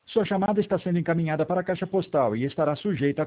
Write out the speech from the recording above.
Sua chamada está sendo encaminhada para a caixa postal e estará sujeita a